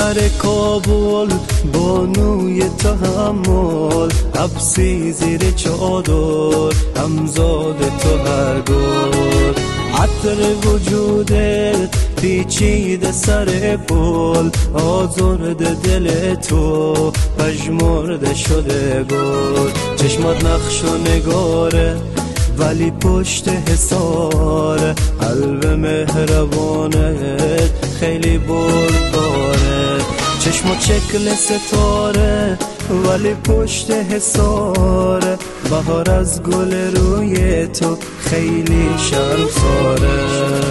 دختر کابل بانوی تحمل، حبسی زیر چادر همزاد تو هر گل. عطر وجودت پیچیده سر پل، آزرده دل تو پژمرده شده گل. چشمات نقش و نگاره ولی پشت حصاره، قلب مهربانت خیلی بردباره. چشمات شکل ستاره ولی پشت حصاره، بهار از گل روی تو خیلی شرمساره.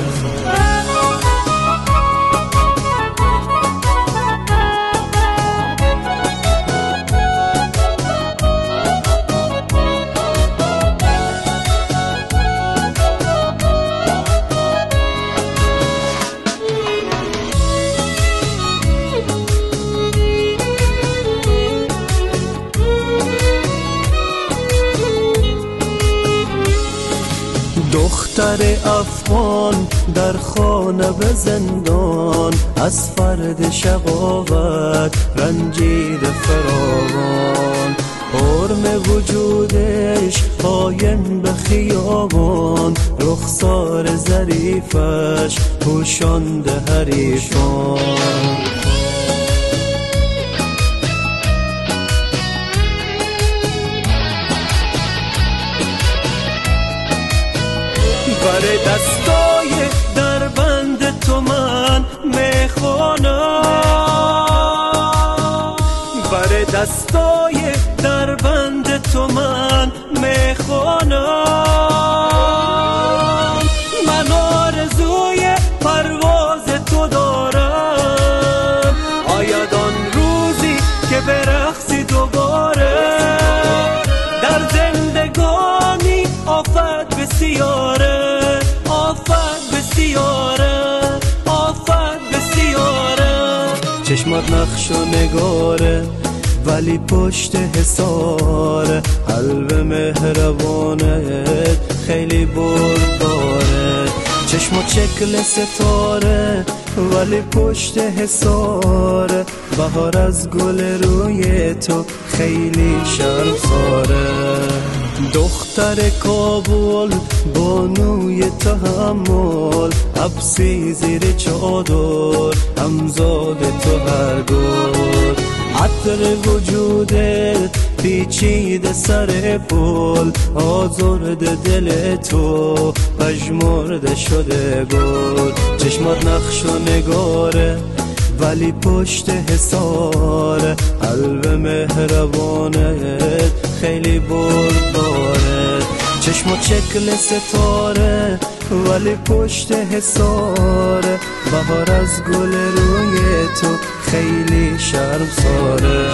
دختر افغان در خانه به زندان، از فرد شقاوت رنجیده فراوان. حرم وجودش قایم به خیابان، رخسار ظریفش پوشانده حریفان. بر دستای در بند تو من میخوانم، بر دستای در بند تو من میخوانم. من آرزوی پرواز تو دارم، آید آن روزی که برقصی دوباره. در زندگانی آفت بسیاره، آفت بسیاره. چشمات نقش و نگاره ولی پشت حصاره، قلب مهربانت خیلی بردباره. چشمات شکل ستاره ولی پشت حصاره، بهار از گل روی تو خیلی شرمساره. دختر کابل بانوی تحمل، حبسی زیر چادر همزاد تو هر گل. عطر وجودت پیچیده سر پل، آزرده دل تو پژمرده شده گل. چشمات نقش و نگاره ولی پشت حصاره، قلب مهربانت خیلی بردباره. چشمات شکل ستاره ولی پشت حصاره، بهار از گل روی تو خیلی شرمساره.